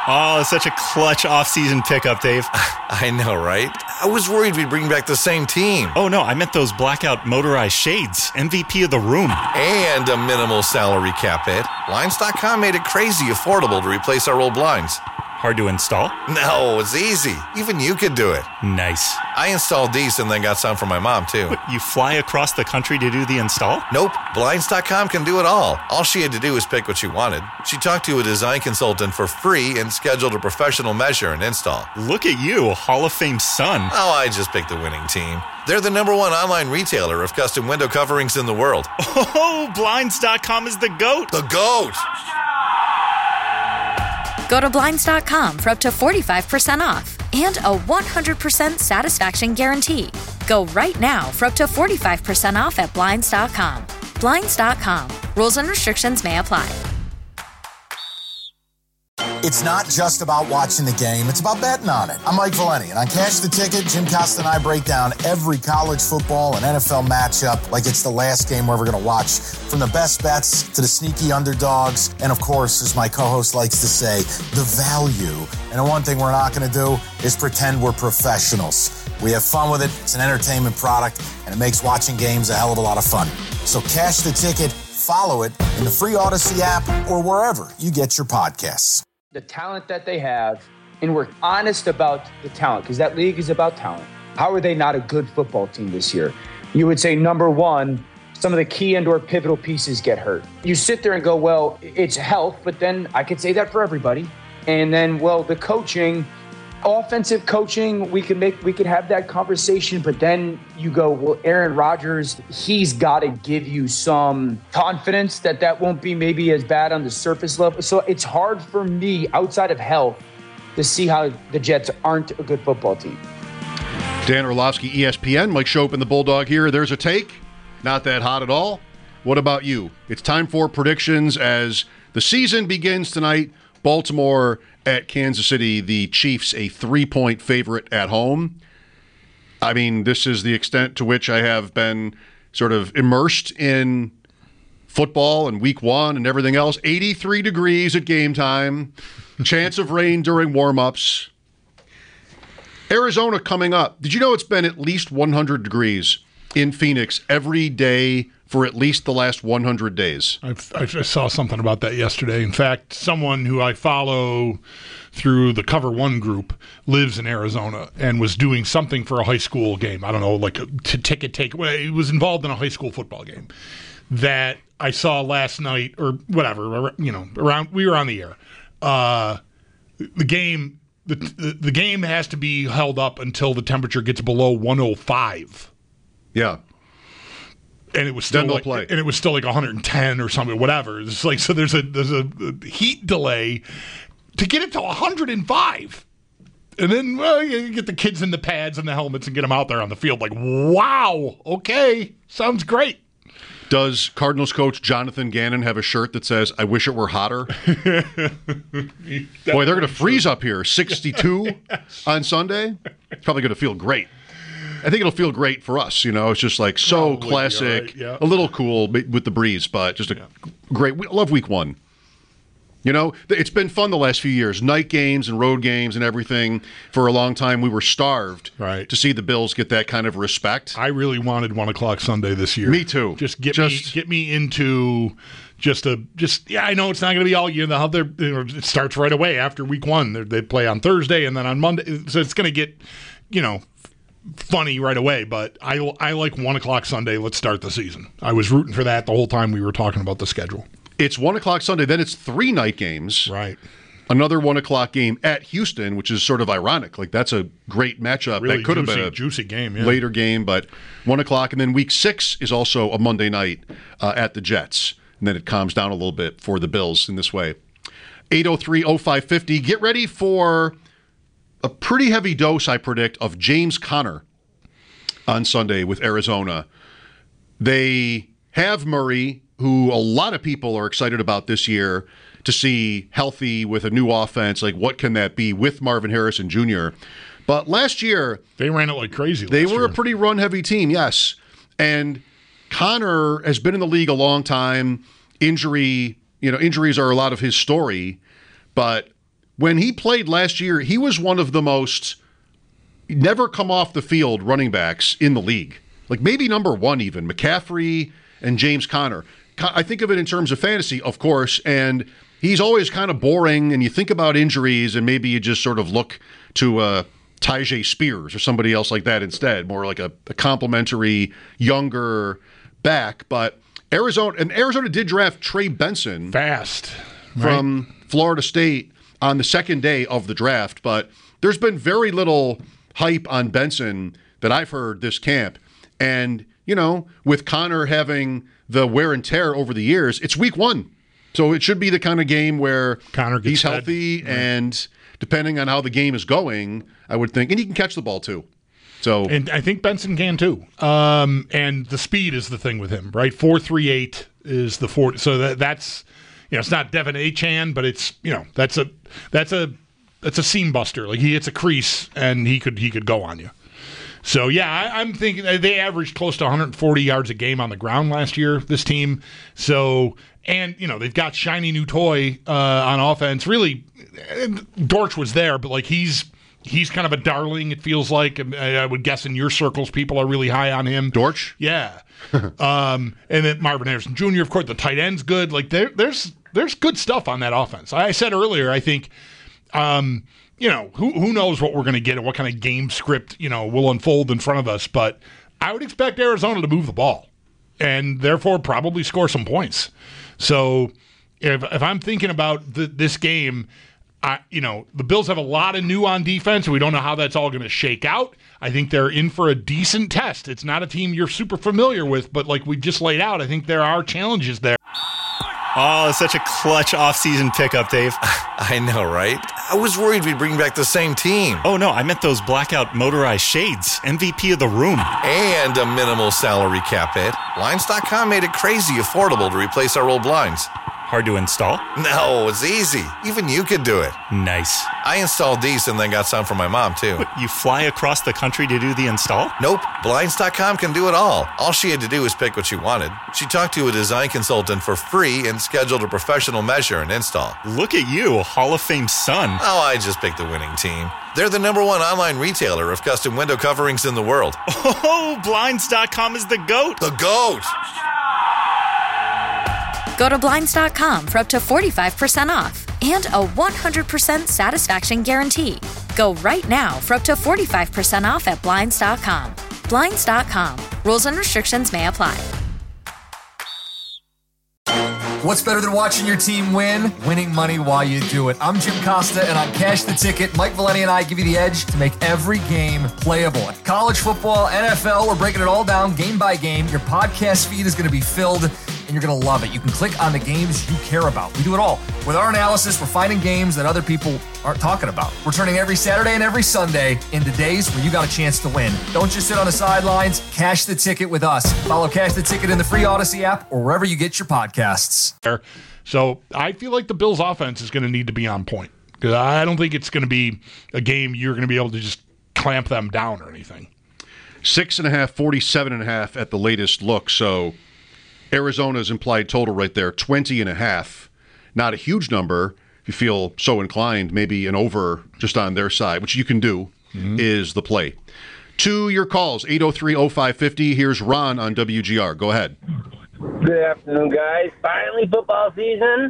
Oh, such a clutch off-season pickup, Dave. I know, right? I was worried we'd bring back the same team. Oh, no, I meant those blackout motorized shades. MVP of the room. And a minimal salary cap hit. Blinds.com made it crazy affordable to replace our old blinds. Hard to install? No, it's easy. Even you could do it. Nice. I installed these and then got some for my mom, too. But you fly across the country to do the install? Nope. Blinds.com can do it all. All she had to do was pick what she wanted. She talked to a design consultant for free and scheduled a professional measure and install. Look at you, Hall of Fame son. Oh, I just picked the winning team. They're the #1 online retailer of custom window coverings in the world. Oh, Blinds.com is the GOAT. The GOAT! Go to Blinds.com for up to 45% off and a 100% satisfaction guarantee. Go right now for up to 45% off at Blinds.com. Blinds.com. Rules and restrictions may apply. It's not just about watching the game, it's about betting on it. I'm Mike Valeni, and on Cash the Ticket, Jim Costa and I break down every college football and NFL matchup like it's the last game we're ever going to watch. From the best bets to the sneaky underdogs, and of course, as my co-host likes to say, the value. And the one thing we're not going to do is pretend we're professionals. We have fun with it, it's an entertainment product, and it makes watching games a hell of a lot of fun. So Cash the Ticket, follow it in the free Odyssey app or wherever you get your podcasts. The talent that they have, and we're honest about the talent, because that league is about talent. How are they not a good football team this year? You would say, number one, some of the key and/or pivotal pieces get hurt. You sit there and go, well, it's health, but then I could say that for everybody. And then, well, the coaching, offensive coaching, we could have that conversation, but then you go, well, Aaron Rodgers, he's got to give you some confidence that won't be maybe as bad on the surface level. So it's hard for me, outside of health, to see how the Jets aren't a good football team. Dan Orlovsky, ESPN. Mike Schopp and the Bulldog here. There's a take. Not that hot at all. What about you? It's time for predictions as the season begins tonight. Baltimore at Kansas City, the Chiefs a 3-point favorite at home. I mean, this is the extent to which I have been sort of immersed in football and week one and everything else. 83 degrees at game time, chance of rain during warm-ups. Arizona coming up. Did you know it's been at least 100 degrees in Phoenix every day for at least the last 100 days? I saw something about that yesterday. In fact, someone who I follow through the Cover One group lives in Arizona and was doing something for a high school game. I don't know, like a ticket takeaway. He was involved in a high school football game that I saw last night or whatever. You know, around we were on the air. The game has to be held up until the temperature gets below 105. Yeah. And it was still like, and it was still like 110 or something, whatever. It's like, so there's a heat delay to get it to 105. And then, well, you get the kids in the pads and the helmets and get them out there on the field. Like, wow, okay, sounds great. Does Cardinals coach Jonathan Gannon have a shirt that says, "I wish it were hotter"? Boy, they're going to freeze up here. 62 on Sunday. It's probably going to feel great. I think it'll feel great for us. You know, it's just like so probably classic, right, yeah. A little cool with the breeze, but just a great. I love week one. You know, it's been fun the last few years. Night games and road games and everything. For a long time, we were starved to see the Bills get that kind of respect. I really wanted 1 o'clock Sunday this year. Me too. Just get me into I know it's not going to be all year. It starts right away after week one. They play on Thursday and then on Monday, so it's going to get, funny right away. But I like 1 o'clock Sunday. Let's start the season. I was rooting for that the whole time we were talking about the schedule. It's 1 o'clock Sunday. Then it's 3 night games. Right. Another 1 o'clock game at Houston, which is sort of ironic. Like, that's a great matchup. Really that could have been a juicy game, later game, but 1 o'clock. And then week 6 is also a Monday night at the Jets. And then it calms down a little bit for the Bills in this way. 803-0550. Get ready for a pretty heavy dose, I predict, of James Conner on Sunday with Arizona. They have Murray, who a lot of people are excited about this year to see healthy with a new offense. Like, what can that be with Marvin Harrison Jr.? But last year, they ran it like crazy. They were a pretty run-heavy team, yes. And Conner has been in the league a long time. Injuries are a lot of his story. But when he played last year, he was one of the most never come off the field running backs in the league. Like maybe number one even, McCaffrey and James Conner. I think of it in terms of fantasy, of course, and he's always kind of boring, and you think about injuries, and maybe you just sort of look to Tyjae Spears or somebody else like that instead, more like a complimentary, younger back. But Arizona did draft Trey Benson fast from Florida State on the second day of the draft, but there's been very little hype on Benson that I've heard this camp. And, with Connor having the wear and tear over the years, it's week one. So it should be the kind of game where Connor gets he's healthy, and depending on how the game is going, I would think, and he can catch the ball too. And I think Benson can too. And the speed is the thing with him, right? 4.38 is the 4. So that's it's not Devin Achane, but it's that's a seam buster. Like he hits a crease and he could go on you. So, yeah, I'm thinking they averaged close to 140 yards a game on the ground last year, this team. So, and, they've got shiny new toy on offense. Really, Dortch was there, but, he's kind of a darling, it feels like. I would guess in your circles, people are really high on him. Dortch? Yeah. And then Marvin Harrison Jr., of course, the tight end's good. There's good stuff on that offense. I said earlier, I think who knows what we're going to get and what kind of game script, will unfold in front of us. But I would expect Arizona to move the ball and therefore probably score some points. So if I'm thinking about this game, the Bills have a lot of new on defense, and we don't know how that's all going to shake out. I think they're in for a decent test. It's not a team you're super familiar with, but like we just laid out, I think there are challenges there. Oh, such a clutch off-season pickup, Dave. I know, right? I was worried we'd bring back the same team. Oh, no, I meant those blackout motorized shades. MVP of the room. And a minimal salary cap hit. Blinds.com made it crazy affordable to replace our old blinds. Hard to install? No, it's easy. Even you could do it. Nice. I installed these and then got some for my mom, too. What, you fly across the country to do the install? Nope. Blinds.com can do it all. All she had to do was pick what she wanted. She talked to a design consultant for free and scheduled a professional measure and install. Look at you, Hall of Fame son. Oh, I just picked the winning team. They're the #1 online retailer of custom window coverings in the world. Oh, Blinds.com is the GOAT. The GOAT! Go to Blinds.com for up to 45% off and a 100% satisfaction guarantee. Go right now for up to 45% off at Blinds.com. Blinds.com. Rules and restrictions may apply. What's better than watching your team win? Winning money while you do it. I'm Jim Costa, and on Cash the Ticket, Mike Valeni and I give you the edge to make every game playable. College football, NFL, we're breaking it all down game by game. Your podcast feed is going to be filled, and you're going to love it. You can click on the games you care about. We do it all. With our analysis, we're finding games that other people aren't talking about. We're turning every Saturday and every Sunday into days where you got a chance to win. Don't just sit on the sidelines. Cash the Ticket with us. Follow Cash the Ticket in the free Odyssey app or wherever you get your podcasts. So I feel like the Bills' offense is going to need to be on point, because I don't think it's going to be a game you're going to be able to just clamp them down or anything. 6.5, 47.5 at the latest look. So Arizona's implied total right there, 20.5. Not a huge number. If you feel so inclined, maybe an over just on their side, which you can do, is the play. To your calls, 803-0550. Here's Ron on WGR. Go ahead. Good afternoon, guys. Finally, football season.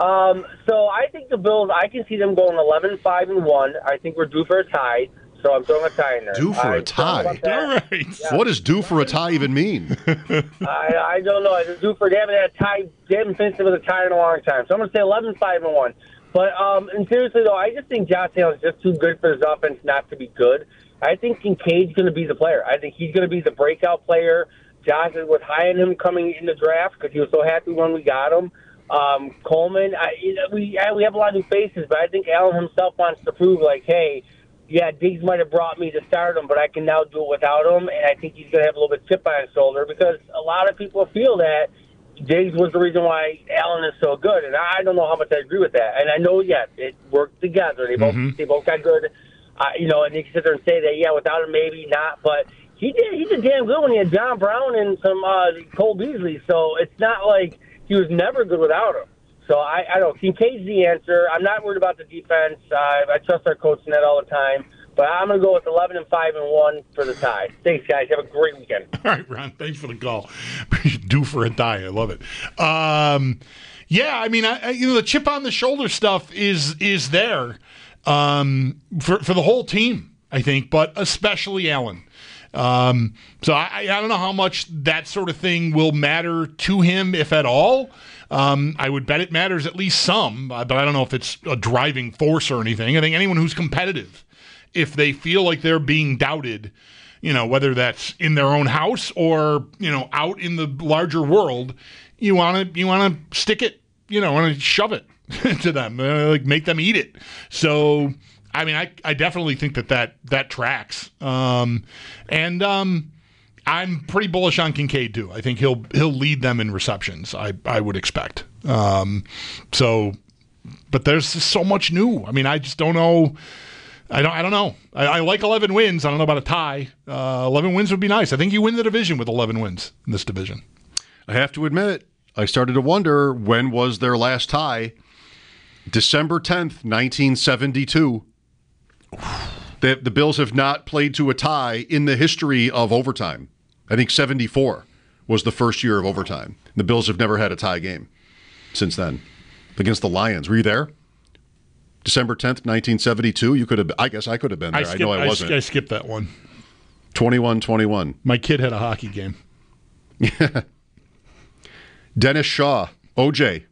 So I think the Bills, I can see them going 11-5-1. I think we're due for a tie, so I'm throwing a tie in there. Due for a tie? All right. Yeah. What does due for a tie even mean? I don't know. It's due for, they haven't had a tie. They haven't finished it with a tie in a long time. So I'm going to say 11-5-1. But and seriously, though, I just think Josh Allen's just too good for his offense not to be good. I think Kincaid's going to be the player. I think he's going to be the breakout player. Josh was high on him coming in the draft because he was so happy when we got him. Coleman, we have a lot of new faces, but I think Allen himself wants to prove, like, hey, yeah, Diggs might have brought me to start him, but I can now do it without him, and I think he's going to have a little bit of chip on his shoulder because a lot of people feel that Diggs was the reason why Allen is so good, and I don't know how much I agree with that. And I know, yes, it worked together. They both got good, and they can sit there and say that, yeah, without him, maybe not, but he did damn good when he had John Brown and some Cole Beasley, so it's not like he was never good without him. So I don't know. Kincaid's the answer. I'm not worried about the defense. I trust our coach in that all the time. But I'm going to go with 11-5-1 for the tie. Thanks, guys. Have a great weekend. All right, Ron. Thanks for the call. Due for a tie. I love it. Yeah, I mean, the chip on the shoulder stuff is there for the whole team, I think, but especially Allen. So I don't know how much that sort of thing will matter to him, if at all. I would bet it matters at least some, but I don't know if it's a driving force or anything. I think anyone who's competitive, if they feel like they're being doubted, whether that's in their own house or, out in the larger world, you want to stick it, want to shove it to them, make them eat it. So, I mean, I definitely think that tracks. And I'm pretty bullish on Kincaid too. I think he'll lead them in receptions. I would expect. But there's just so much new. I mean, I just don't know. I don't know. I like 11 wins. I don't know about a tie. 11 wins would be nice. I think you win the division with 11 wins in this division. I have to admit, I started to wonder, when was their last tie? December 10th, 1972. The Bills have not played to a tie in the history of overtime. I think 74 was the first year of overtime. The Bills have never had a tie game since then against the Lions. Were you there? December 10th, 1972. You could have. I guess I could have been there. I know I wasn't. I skipped that one. 21-21. My kid had a hockey game. Dennis Shaw, OJ.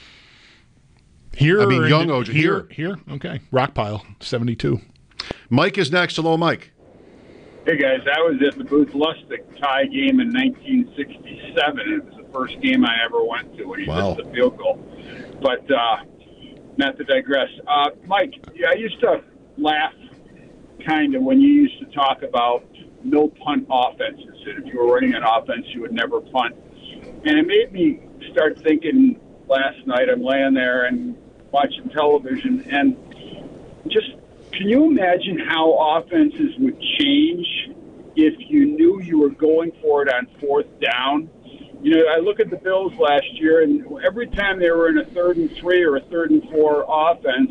Here, young OJ. Here. Okay. Rockpile, 72. Mike is next. Hello, Mike. Hey, guys. I was at the Booth Lustig tie game in 1967. It was the first game I ever went to when he missed the field goal. But not to digress. Mike, I used to laugh kind of when you used to talk about no punt offenses. And if you were running an offense, you would never punt. And it made me start thinking last night. I'm laying there and watching television, and just can you imagine how offenses would change if you knew you were going for it on fourth down? I look at the Bills last year, and every time they were in a 3rd and 3 or a 3rd and 4 offense,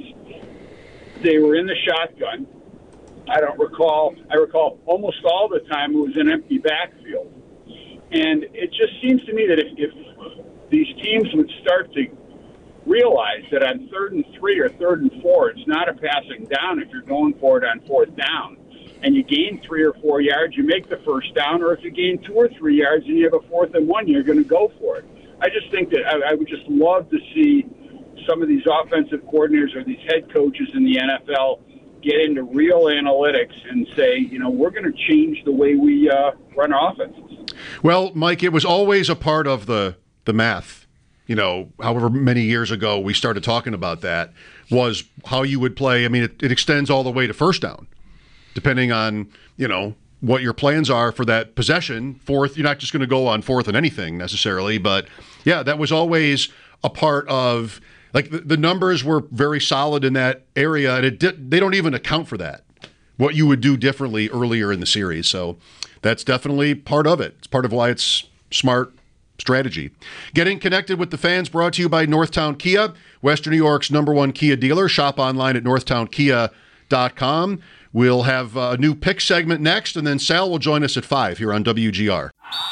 they were in the shotgun. I recall almost all the time it was an empty backfield. And it just seems to me that if these teams would start to realize that on 3rd and 3 or 3rd and 4, it's not a passing down if you're going for it on fourth down. And you gain 3 or 4 yards, you make the first down, or if you gain 2 or 3 yards and you have a 4th and 1, you're going to go for it. I just think that I would just love to see some of these offensive coordinators or these head coaches in the NFL get into real analytics and say, we're going to change the way we run our offenses. Well, Mike, it was always a part of the math. However many years ago we started talking about that, was how you would play. I mean, it extends all the way to first down, depending on, what your plans are for that possession. Fourth, you're not just going to go on fourth and anything necessarily, but yeah, that was always a part of, like, the numbers were very solid in that area, and they don't even account for that, what you would do differently earlier in the series. So that's definitely part of it. It's part of why it's smart strategy. Getting connected with the fans, brought to you by Northtown Kia, Western New York's #1 Kia dealer. Shop online at northtownkia.com. We'll have a new pick segment next, and then Sal will join us at 5 here on WGR.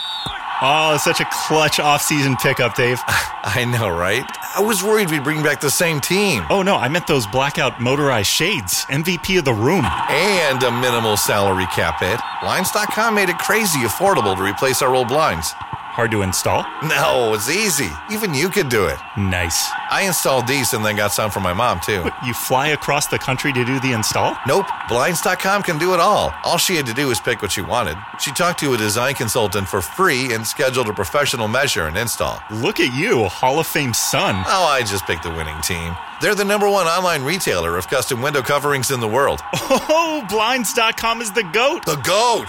Oh, such a clutch off-season pickup, Dave. I know, right? I was worried we'd bring back the same team. Oh, no, I meant those blackout motorized shades. MVP of the room. And a minimal salary cap hit. Blinds.com made it crazy affordable to replace our old blinds. Hard to install? No, it's easy. Even you could do it. Nice. I installed these and then got some for my mom, too. But you fly across the country to do the install? Nope. Blinds.com can do it all. All she had to do was pick what she wanted. She talked to a design consultant for free and scheduled a professional measure and install. Look at you, Hall of Fame son. Oh, I just picked the winning team. They're the #1 online retailer of custom window coverings in the world. Oh, Blinds.com is the GOAT. The GOAT!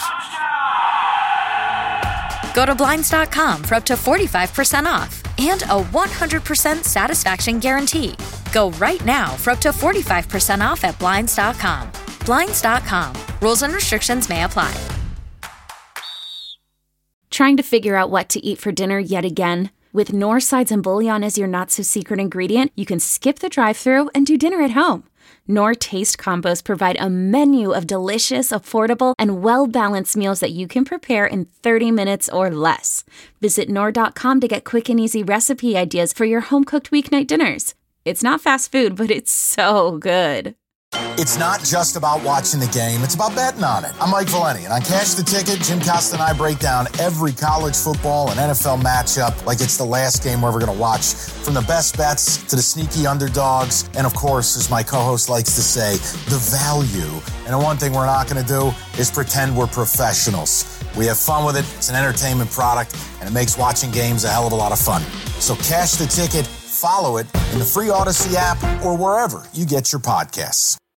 Go to Blinds.com for up to 45% off and a 100% satisfaction guarantee. Go right now for up to 45% off at Blinds.com. Blinds.com. Rules and restrictions may apply. Trying to figure out what to eat for dinner yet again? With Knorr sides and bouillon as your not-so-secret ingredient, you can skip the drive-thru and do dinner at home. Knorr Taste Combos provide a menu of delicious, affordable, and well-balanced meals that you can prepare in 30 minutes or less. Visit Knorr.com to get quick and easy recipe ideas for your home-cooked weeknight dinners. It's not fast food, but it's so good. It's not just about watching the game, it's about betting on it. I'm Mike Valeni, and on Cash the Ticket, Jim Costa and I break down every college football and NFL matchup like it's the last game we're ever going to watch. From the best bets to the sneaky underdogs, and of course, as my co-host likes to say, the value. And the one thing we're not going to do is pretend we're professionals. We have fun with it, it's an entertainment product, and it makes watching games a hell of a lot of fun. So Cash the Ticket, follow it in the free Odyssey app or wherever you get your podcasts.